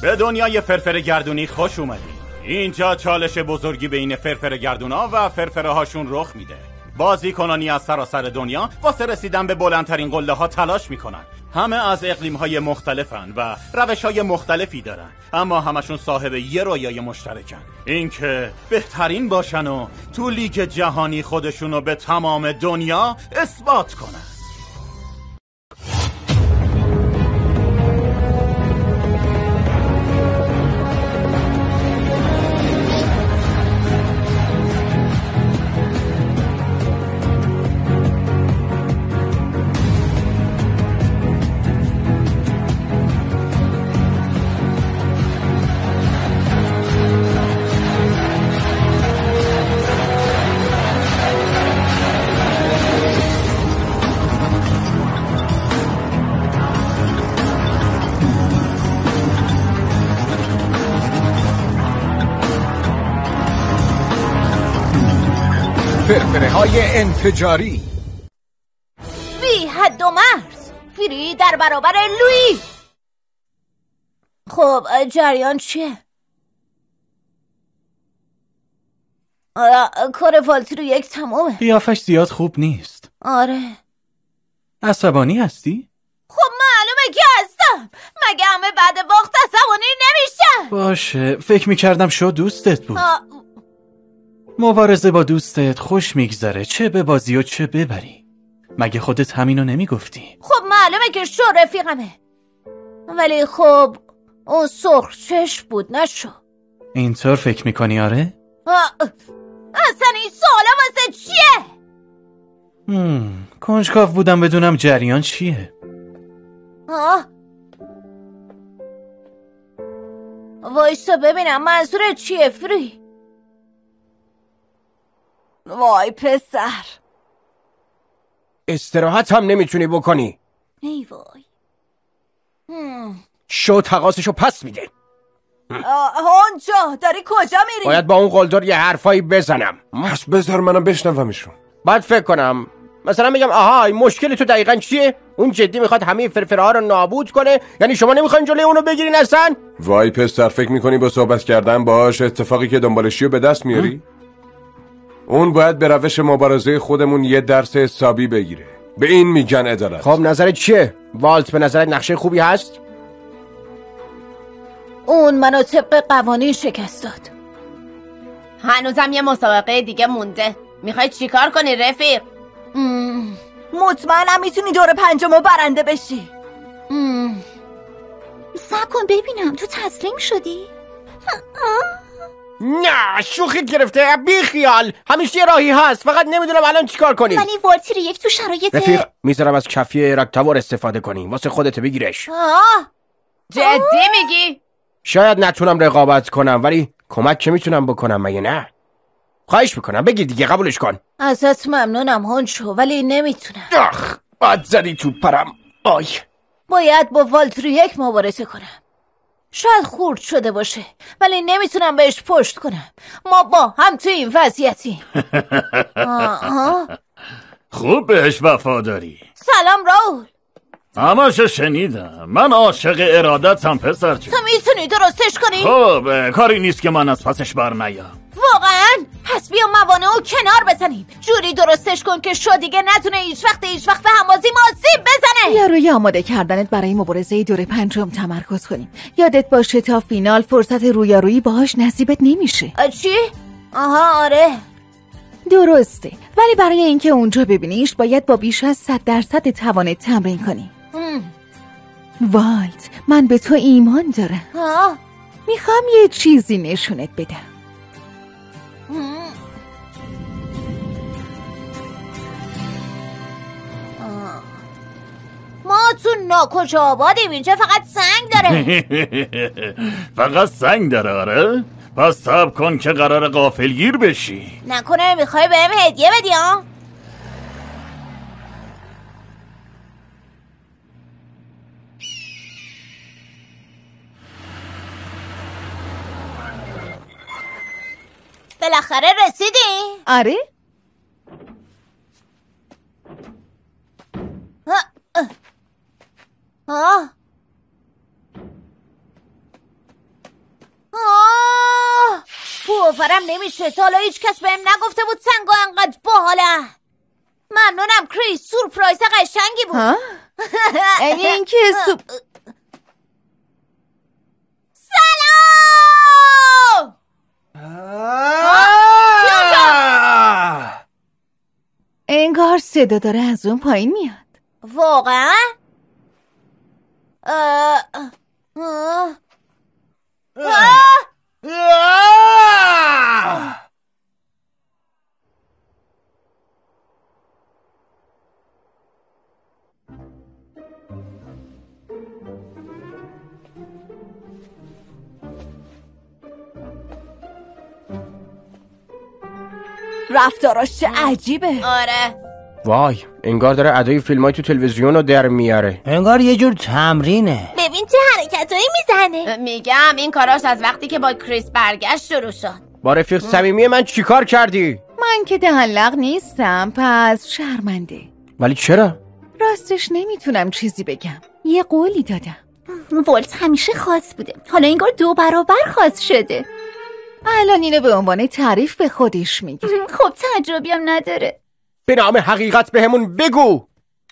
به دنیای فرفر گردونی خوش اومدی. اینجا چالش بزرگی بین فرفر گردونا و فرفره هاشون رخ میده. بازیکنانی از سراسر دنیا واسه رسیدن به بلندترین قله ها تلاش میکنن. همه از اقلیم های مختلفن و روش های مختلفی دارن، اما همشون صاحب یه رویای مشترکن، اینکه بهترین باشن و تو لیگ جهانی خودشونو به تمام دنیا اثبات کنن. فرفره های انفجاری. بی حد و مرز، فری در برابر لویی. خب جریان چیه؟ کار والتری یک تمامه. قیافش زیاد خوب نیست. آره. عصبانی هستی؟ خب معلومه که هستم. مگه همه بعد باخت عصبانی نمیشن؟ باشه، فکر میکردم شو دوستت بود. مبارزه با دوستت خوش میگذره، چه ببازی و چه ببری. مگه خودت همینو نمیگفتی؟ خب معلومه که شو رفیقمه، ولی خب اون سرخ چشم بود نشو. اینطور فکر میکنی؟ آره؟ اصلا این سوالا واسه چیه؟ کنجکاو بودم بدونم جریان چیه. وایسا ببینم منظورت چیه فری. وای پسر، استراحت هم نمیتونی بکنی. ای وای. شو تقاصشو پس میده. هونجا داری کجا میری؟ باید با اون قلدر یه حرفایی بزنم. پس بذار منم بشنومشون. بعد فکر کنم مثلا میگم آها این مشکل تو دقیقاً چیه؟ اون جدی میخواد همه فرفره ها رو نابود کنه؟ یعنی شما نمیخواین جلوی اونو بگیرین اصلا؟ وای پسر، فکر میکنی با صحبت کردن باهاش اتفاقی که دنبالشی رو به دست میاری؟ اون باید به روش مبارزه خودمون یه درس حسابی بگیره. به این میگن عدالت. خب نظرت چیه؟ والت به نظرت نقشه خوبی هست؟ اون منو طبق قوانین شکست داد. هنوزم یه مسابقه دیگه مونده. میخوای چیکار کنی رفیق؟ مطمئنم میتونی دور پنجمو برنده بشی. صبر کن ببینم تو تسلیم شدی؟ نه شوخی گرفته، بی خیال. همیشه یه راهی هست، فقط نمیدونم الان چیکار کنیم. ولی والتری یک تو شرایط رفیق میذارم از کفیه رکتاور استفاده کنیم واسه خودت بگیرش. جدی میگی؟ شاید نتونم رقابت کنم ولی کمک که میتونم بکنم، مگه نه؟ خواهش میکنم بگیر دیگه، قبولش کن. ازت ممنونم هونچو، ولی نمیتونم. بد زدی تو پرم. آی باید با والتری یک مبارزه کنم. شاید خورد شده باشه ولی نمیتونم بهش پشت کنم. ما با هم تو این وضعیتی. خوب بهش وفاداری. سلام راول. همشو شنیدم. من عاشق ارادتم پسر جون. تو میتونی درستش کنی؟ خب کاری نیست که من از پسش بر نیام. واقعا؟ پس بیا موانعو کنار بزنیم. جوری درستش کن که شو دیگه نتونه هیچ وقت به همازی ما آسیب بزنه. یا روی آماده کردنت برای مبارزه دور پنجم تمرکز کنیم. یادت باشه تا فینال فرصت رویارویی باهاش نصیبت نمیشه. چی؟ آها آره درسته، ولی برای اینکه اونجا ببینیش باید با بیش از 100% توانت تمرین کنی. والت، من به تو ایمان دارم. میخوام یه چیزی نشونت بدم. ما تو ناکجا آبادیم، اینجا فقط سنگ داره. فقط سنگ داره؟ آره؟ پس صبر کن که قرار غافلگیر بشی. نکنه میخوای بهم هدیه بدی ها؟ بالاخره رسیدی؟ آره؟ باورم نمیشه تا حالا هیچ کس بهم نگفته بود سنگا انقدر باحالن. ممنونم کریس، سورپرایز قشنگی بود. یعنی اینکه سلام. انگار صدا داره از اون پایین میاد. واقعا؟ رفتاراش چه عجیبه. آره وای انگار داره ادای فیلمای تو تلویزیون رو در میاره. انگار یه جور تمرینه. ببین چه حرکتایی میزنه. میگم این کاراش از وقتی که با کریس برگشت شروع شد. با رفیق صمیمی من چیکار کردی؟ من که دهن‌لق نیستم، پس شرمنده. ولی چرا؟ راستش نمیتونم چیزی بگم. یه قولی دادم. ولت همیشه خاص بوده، حالا انگار 2 برابر خاص شده. الان اینو به عنوان تعریف به خودش میگه. خب تعجبی هم نداره. به نام حقیقت بهمون بگو.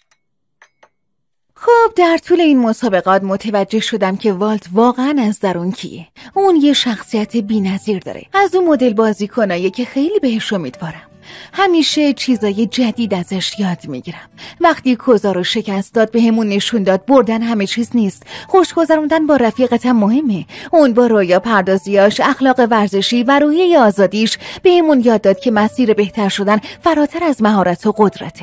خب در طول این مسابقات متوجه شدم که والت واقعا از درون کیه. اون یه شخصیت بی‌نظیر داره. از اون مدل بازیکنایی که خیلی بهش امیدوارم. همیشه چیزای جدید ازش یاد میگیرم. وقتی کوزا رو شکست داد بهمون نشون داد بردن همه چیز نیست. خوش گذروندن با رفیقت هم مهمه. اون با رویا پردازیاش، اخلاق ورزشی و روحیه آزادیش بهمون یاد داد که مسیر بهتر شدن فراتر از مهارت و قدرته.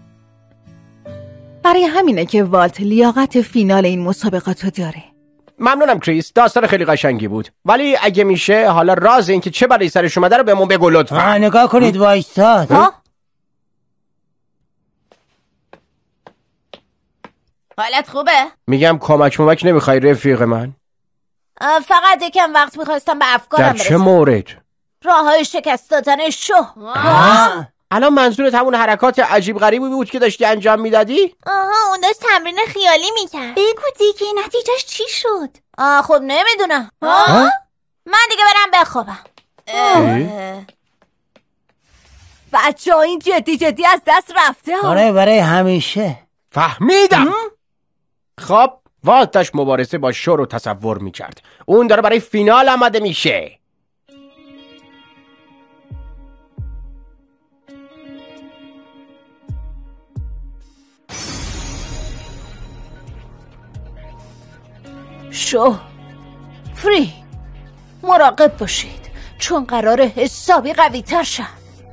برای همینه که والت لیاقت فینال این مسابقاتو داره. ممنونم کریس، داستان خیلی قشنگی بود. ولی اگه میشه حالا راز این که چه بلایی سرش اومده رو بهمون بگو لطفا. نگاه کنید وایستاد. حالت خوبه؟ میگم کمک نمیخوای رفیق من؟ فقط یکم وقت میخواستم به افکارم در برسم. چه مورد؟ راههای شکست دادن شو. الان منظورت همون حرکات عجیب غریبی بود که داشتی انجام میدادی؟ آها اون داشت تمرین خیالی میکرد. بگو دیگه نتیجهش چی شد؟ خب نمیدونم. من دیگه برم بخوابم. بچه‌ها این جدی از دست رفته ها. آره برای همیشه. فهمیدم. خب والت داشت مبارزه با شو رو تصور میکرد. اون داره برای فینال آماده میشه. شو فری مراقب باشید چون قراره حسابی قوی تر شم.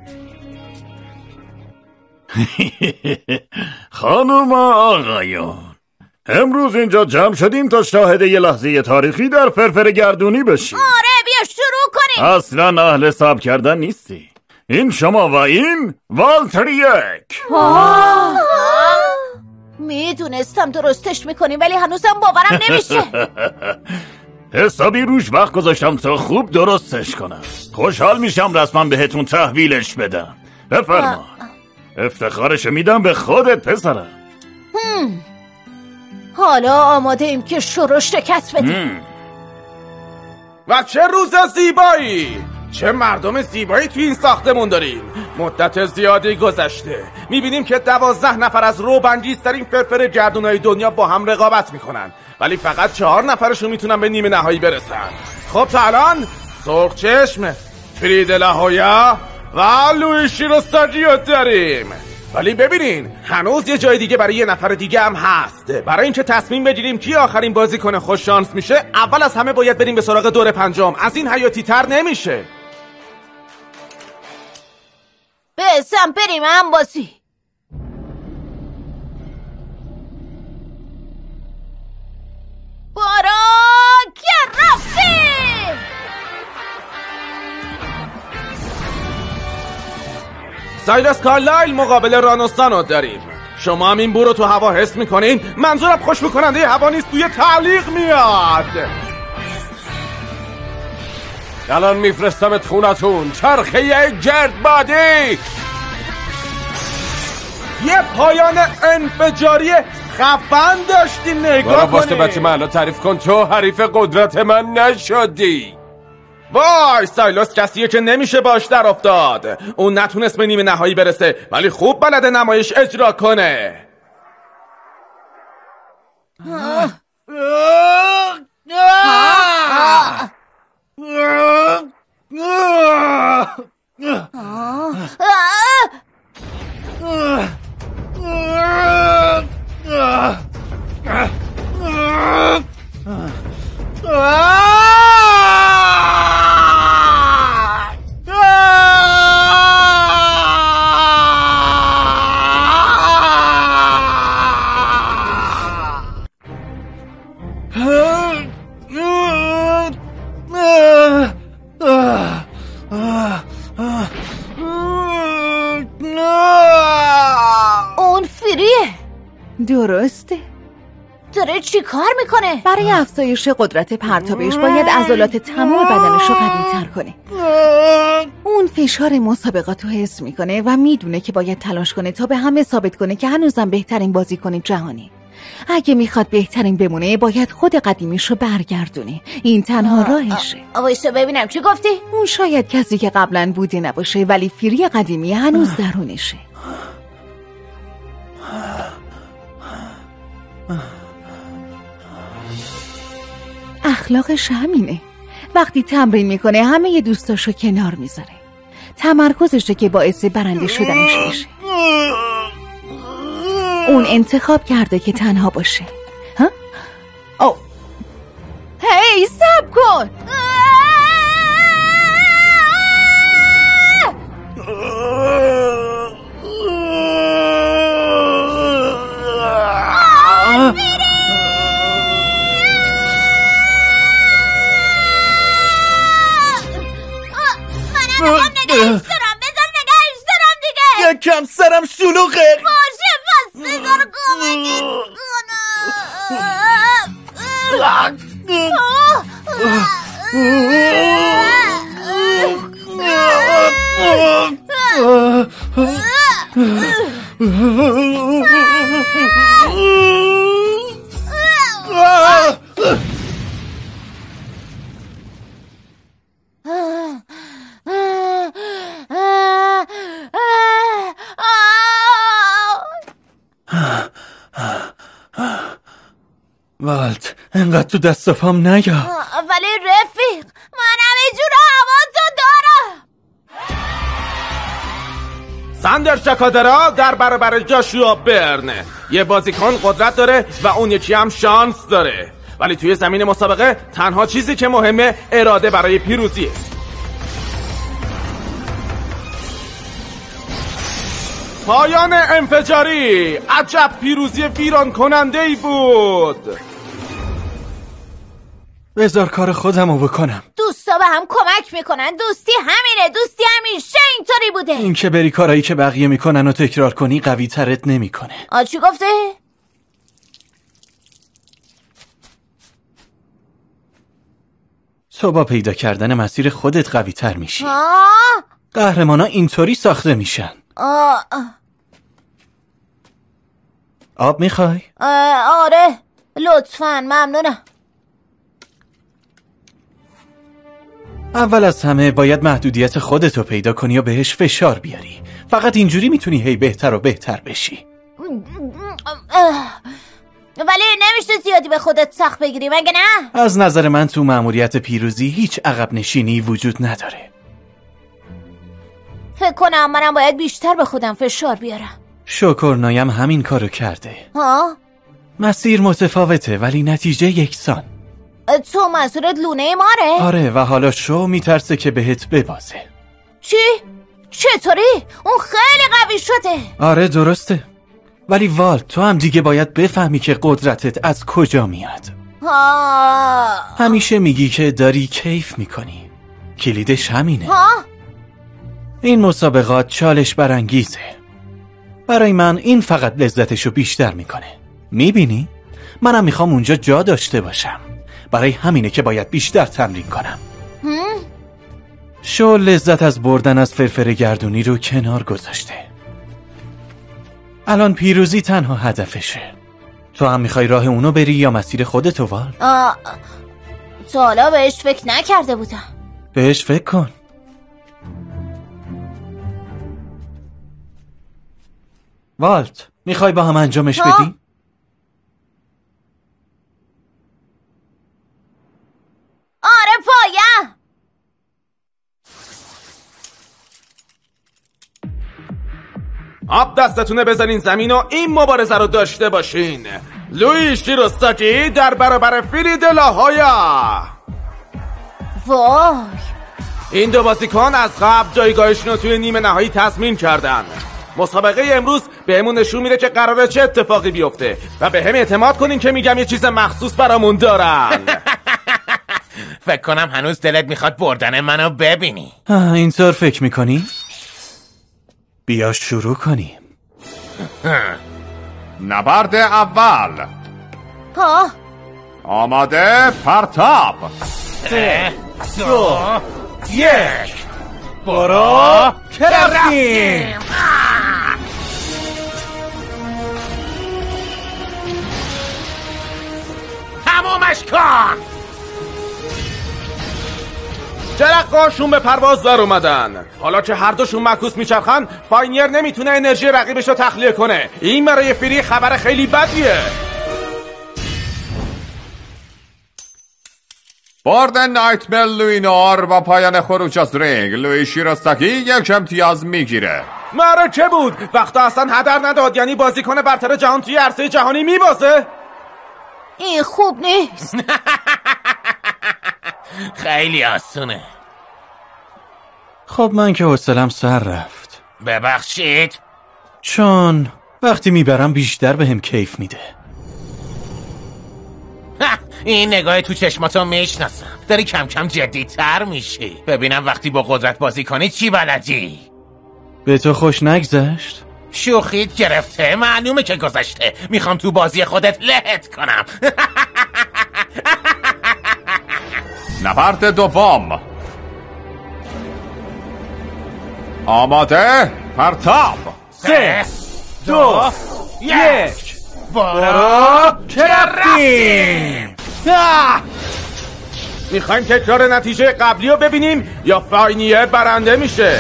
خانم آقایون امروز اینجا جمع شدیم تا شاهد یه لحظه تاریخی در فرفر گردونی بشیم. آره بیا شروع کنیم. اصلا اهل حساب کردن نیستی. این شما و این والتر یک. میدونستم درستش میکنیم ولی هنوزم باورم نمیشه. حسابی روش وقت گذاشتم تا خوب درستش کنم. خوشحال میشم رسما بهتون تحویلش بدم. بفرما. افتخارش میدم به خودت پسرم. حالا آماده ایم که شروع شکست بدیم. و چه روز زیبایی، چه مردم زیبایی توی این ساختمون داریم. مدت زیادی گذشته میبینیم که 12 نفر از روبنگیزترین فرفر گردونای دنیا با هم رقابت میکنن ولی فقط 4 نفرشون میتونن به نیمه نهایی برسن. خب تا الان سرخچشم، فرید لاهویا و لوئیس شیروستاجیو داریم. ولی ببینین هنوز یه جای دیگه برای یه نفر دیگه هم هست. برای اینکه تصمیم بگیریم کی آخرین بازیکن خوش شانس میشه اول از همه باید بریم به سراغ دور پنجم. از این حیاتی تر نمیشه. بسم بریم هم بازی. بارا که رفتیم. سایرس کارلایل مقابل رانوستانو داریم. شما هم این بو رو تو هوا حس میکنین؟ منظورم خوشبو کننده هوا نیست، بوی تعلیق میاد. الان میفرستمت خونتون. چرخه گردبادی. یه پایان انفجاری خفن داشتی. نگاه کنی. واسه بچه من الان تعریف کن تو حریف قدرت من نشدی. وای سایلوس کسیه که نمیشه باش در افتاد. اون نتونست به نیمه نهایی برسه ولی خوب بلده نمایش اجرا کنه. اون فریه. درسته. داره چی کار میکنه؟ برای افزایش قدرت پرتابش باید عضلات تمام بدنش رو قوی تر کنه. اون فشار مسابقات رو حس میکنه و میدونه که باید تلاش کنه تا به همه ثابت کنه که هنوزم بهترین بازیکن جهانی. اگه میخواد بهترین بمونه باید خود قدیمیش رو برگردونه. این تنها راهشه. وایسا ببینم چی گفتی؟ اون شاید کسی که قبلا بوده نباشه ولی فری قدیمی هنوز درونشه. اخلاقش همینه. وقتی تمرین میکنه همه ی دوستاشو کنار میذاره. تمرکزشه که باعث برنده شدنش میشه. اون انتخاب کرده که تنها باشه. ها؟ او هی صبر کن. یکم سرم شلوغه. باشه پس بذار کمکت والت انقدر تو دست و پام نیا. ولی رفیق من همه جور هواتو دارم. ساندر شاکادرا در برابر جاشوا برن. یه بازیکن قدرت داره و اون یکی هم شانس داره، ولی توی زمین مسابقه تنها چیزی که مهمه اراده برای پیروزیه. پایان انفجاری. عجب پیروزی ویران کننده ای بود. بذار کار خودمو بکنم. دوستا به هم کمک میکنن. دوستی همینه. دوستی همیشه اینطوری بوده. این که بری کارایی که بقیه میکنن و تکرار کنی قوی ترت نمیکنه. چی گفته؟ تو با پیدا کردن مسیر خودت قوی تر میشی. قهرمانا اینطوری ساخته میشن. آب میخوای؟ آره لطفاً ممنونم. اول از همه باید محدودیت خودتو پیدا کنی و بهش فشار بیاری. فقط اینجوری میتونی هی بهتر و بهتر بشی. ولی نمیشه زیادی به خودت سخت بگیری مگه نه؟ از نظر من تو مأموریت پیروزی هیچ عقب نشینی وجود نداره. فکر کنم منم باید بیشتر به خودم فشار بیارم. شوکورنایم همین کارو کرده. ها؟ مسیر متفاوته ولی نتیجه یکسان. تو منظورت لونه ماره؟ آره و حالا شو میترسه که بهت ببازه. چی؟ چطوری؟ اون خیلی قوی شده. آره درسته. ولی والت تو هم دیگه باید بفهمی که قدرتت از کجا میاد. همیشه میگی که داری کیف میکنی. کلیدش همینه. این مسابقات چالش برانگیزه. برای من این فقط لذتشو بیشتر میکنه. میبینی؟ منم میخوام اونجا جا داشته باشم. برای همینه که باید بیشتر تمرین کنم. شو لذت از بردن از فرفره گردونی رو کنار گذاشته. الان پیروزی تنها هدفشه. تو هم میخوای راه اونو بری یا مسیر خودتو وال؟ تا حالا بهش فکر نکرده بودم. بهش فکر کن. والت، میخوای با هم انجامش بدیم؟ آره پایم. آب دستتونه بزنین زمین و این مبارزه رو داشته باشین. لوئیس شیروستاکی در برابر فیری دلاهایا. وای، این دو بازیکن از قبل جایگاهشون رو توی نیمه نهایی تضمین کردن. مسابقه امروز بهمون نشون میده که قراره چه اتفاقی بیفته و به هم اعتماد کنین که میگم یه چیز مخصوص برامون دارن. فکر کنم هنوز دلت میخواد بردن منو ببینی. اینطور فکر میکنی؟ بیا شروع کنیم. نبرد اول. ها؟ آماده؟ پرتاب. 3 2 1 برو که رفتیم. تمومش کن. جرقه‌هاشون به پرواز در اومدن. حالا که هر دوشون معکوس میچرخن، فاینیر نمیتونه انرژی رقیبش رو تخلیه کنه. این برای فیری خبر خیلی بدیه. برد نایتمر لوینار با پایان خروج از رینگ لوئیس شیروستاکی 1 امتیاز میگیره. معرکه بود. وقتا اصلا هدر نداد، یعنی بازیکن برتر جهان توی عرصه جهانی میبازه. این خوب نیست. خیلی آسونه. خب من که حوصله‌ام سر رفت. ببخشید. چون وقتی میبرم بیشتر بهم کیف میده. این نگاه تو چشماتو میشناسم. داری کم کم جدی‌تر میشی. ببینم وقتی با قدرت بازی کنی چی بلدی. به تو خوش نگذشت؟ شوخیت گرفته. معلومه که گذشته. میخوام تو بازی خودت لهت کنم. نبرد دوم. آماده؟ پرتاب. 3 2 1 برو که رفتیم. میخوایم تکرار نتیجه قبلی رو ببینیم یا فاینیر برنده میشه؟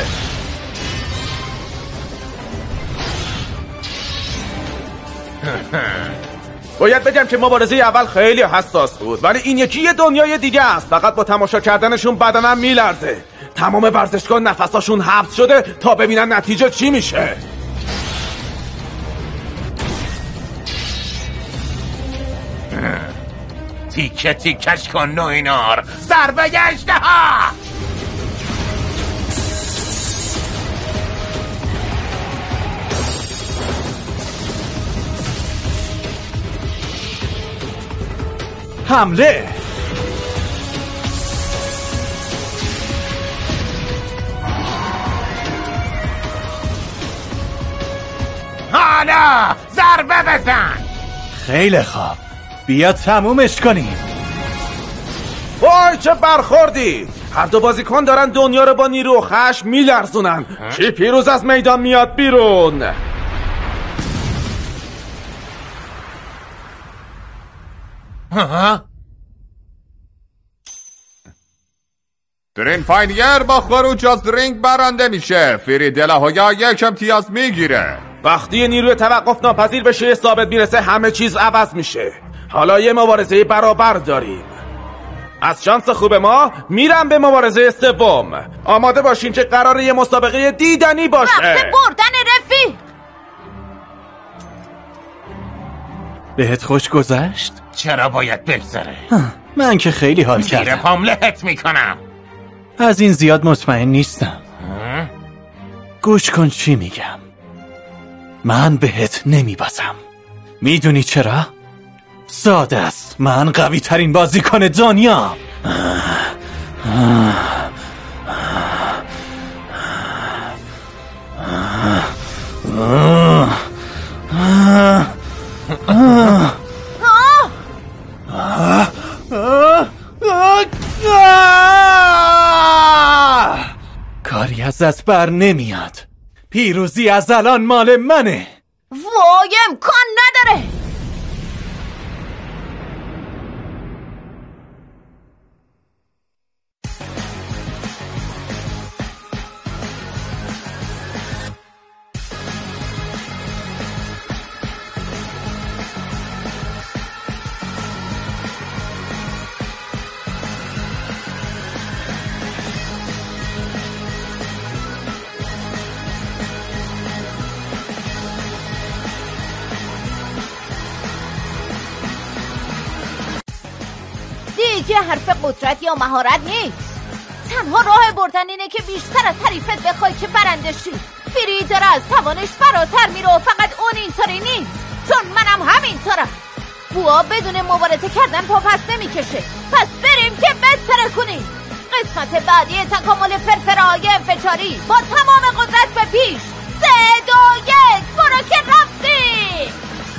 باید بگم که مبارزه اول خیلی حساس بود، ولی این یکی یه دنیای دیگه است. فقط با تماشا کردنشون بدنم میلرزه. تمام ورزشگاه نفساشون حبس شده تا ببینن نتیجه چی میشه. تیکه تیکش کن نوینار. ضربه اژدها. حمله. حالا ضربه بزن. خیلی خوب، بیا تمومش کنیم. وای چه برخوردی. هر دو بازیکن دارن دنیا رو با نیرو و خشم میلرزونن. کی پیروز از میدان میاد بیرون؟ درین فاینیر با خروج از رینگ برنده میشه. فیری دلاهایا 1 امتیاز میگیره. وقتی نیروی توقف ناپذیر به شیء ثابت میرسه همه چیز عوض میشه. حالا یه مبارزه برابر داریم. از شانس خوب ما میرم به مبارزه سوم. آماده باشین که قراره یه مسابقه دیدنی باشه. وقت بردن رفیق. بهت خوش گذشت؟ چرا باید بگذره؟ من که خیلی حال کردم. زیر پام لهت میکنم. از این زیاد مطمئن نیستم. گوش کن چی میگم. من بهت نمیبازم. میدونی چرا؟ ساده است. من قوی ترین بازیکن دنیا. کاری از دست بر نمیاد. پیروزی از الان مال منه. وای امکان نداره. فریدی حرف قدرت یا مهارت نیست. تنها راه بردن اینه که بیشتر از حریفت بخوای که برنده شی. فرید داره از توانش فراتر میره و فقط اون اینطوری نیست، چون منم همینطورم. بوا بدون مبارزه کردن پا پس نمیکشه. پس بریم که بستره کنیم. قسمت بعدی تکامل فرفرهای انفجاری با تمام قدرت به پیش. 3 2 1 برو که رفتی.